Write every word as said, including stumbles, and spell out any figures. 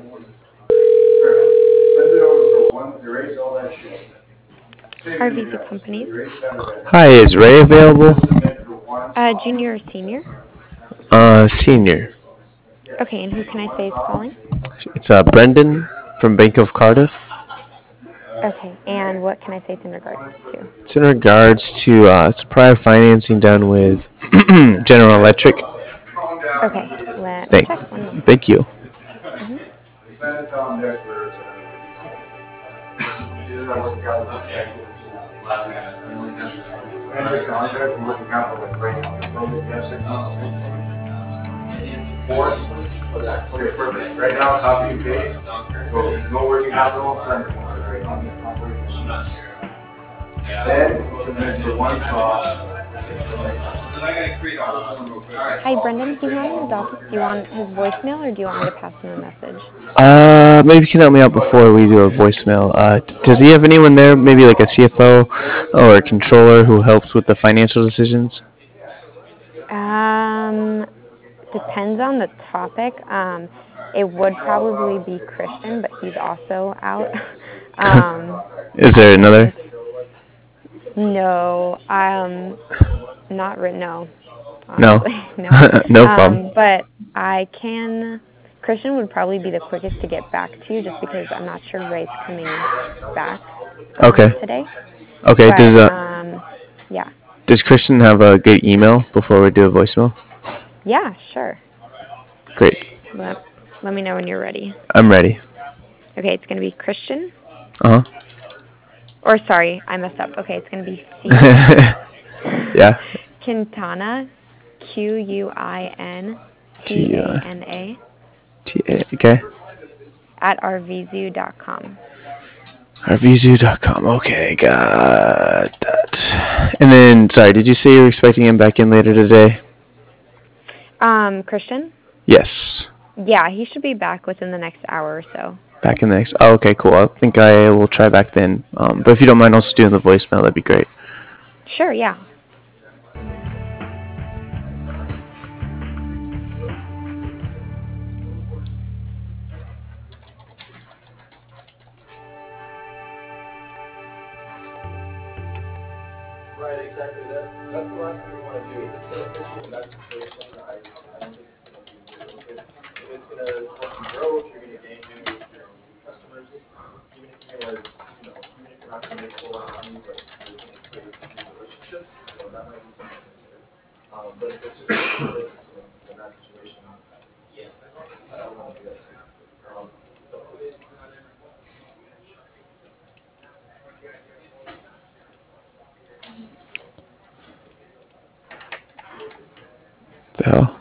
R V C Companies. Hi, is Ray available? Uh, junior or senior? Uh, senior. Okay, and who can I say is calling? It's uh, Brendan from Bank of Cardiff. Okay, and what can I say it's in regards to? It's in regards to uh, it's prior financing done with General Electric. Okay, let me Thank, check. One moment. thank you. Mm-hmm. Hi, Brendan. He's not in his office. Do you want his voicemail or do you want me to pass him a message? Uh, maybe you can help me out before we do a voicemail. Uh, does he have anyone there, maybe like a C F O or a controller who helps with the financial decisions? Um, depends on the topic. Um, it would probably be Christian, but he's also out. um, Is I there can another? trans- no, um, not written. No, No. honestly, no. No problem. Um, but I can. Christian would probably be the quickest to get back to you, just because I'm not sure Ray's coming back um, Okay. today. Okay. Does But uh um, yeah, does Christian have a good email before we do a voicemail? yeah, sure. Great. Let Let me know when you're ready. I'm ready. Okay, it's gonna be Christian. Uh Or sorry, I messed up. Okay, it's gonna be C huh. Yeah. Quintana, Q U I N T T A uh, N A T A. Okay. at r v zoo dot com. r v zoo dot com. Okay, got that. And then, sorry, did you say you were expecting him back in later today? Um, Christian? Yes. Yeah, he should be back within the next hour or so. Back in the next. Oh, okay, cool. I think I will try back then. Um, but if you don't mind also doing the voicemail, that'd be great. Sure, yeah. The hell?